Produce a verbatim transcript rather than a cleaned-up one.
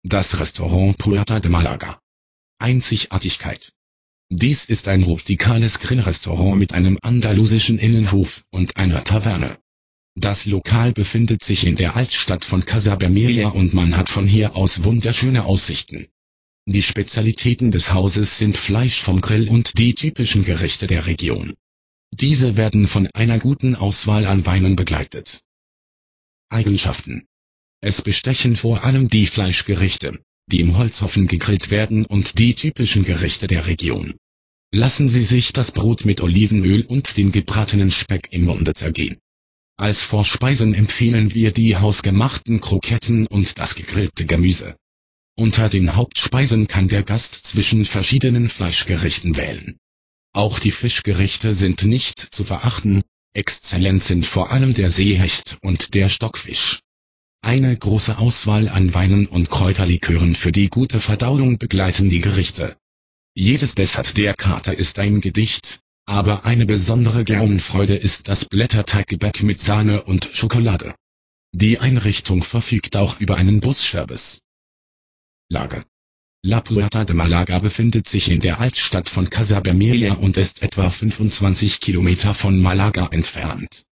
Das Restaurant Puerta de Malaga. Einzigartigkeit. Dies ist ein rustikales Grillrestaurant mit einem andalusischen Innenhof und einer Taverne. Das Lokal befindet sich in der Altstadt von Casabermeja und man hat von hier aus wunderschöne Aussichten. Die Spezialitäten des Hauses sind Fleisch vom Grill und die typischen Gerichte der Region. Diese werden von einer guten Auswahl an Weinen begleitet. Eigenschaften. Es bestechen vor allem die Fleischgerichte, die im Holzofen gegrillt werden und die typischen Gerichte der Region. Lassen Sie sich das Brot mit Olivenöl und den gebratenen Speck im Munde zergehen. Als Vorspeisen empfehlen wir die hausgemachten Kroketten und das gegrillte Gemüse. Unter den Hauptspeisen kann der Gast zwischen verschiedenen Fleischgerichten wählen. Auch die Fischgerichte sind nicht zu verachten, exzellent sind vor allem der Seehecht und der Stockfisch. Eine große Auswahl an Weinen und Kräuterlikören für die gute Verdauung begleiten die Gerichte. Jedes Dessert der Karte ist ein Gedicht, aber eine besondere Gaumenfreude ist das Blätterteiggebäck mit Sahne und Schokolade. Die Einrichtung verfügt auch über einen Busservice. Lage. La Puerta de Malaga befindet sich in der Altstadt von Casabermeja und ist etwa fünfundzwanzig Kilometer von Malaga entfernt.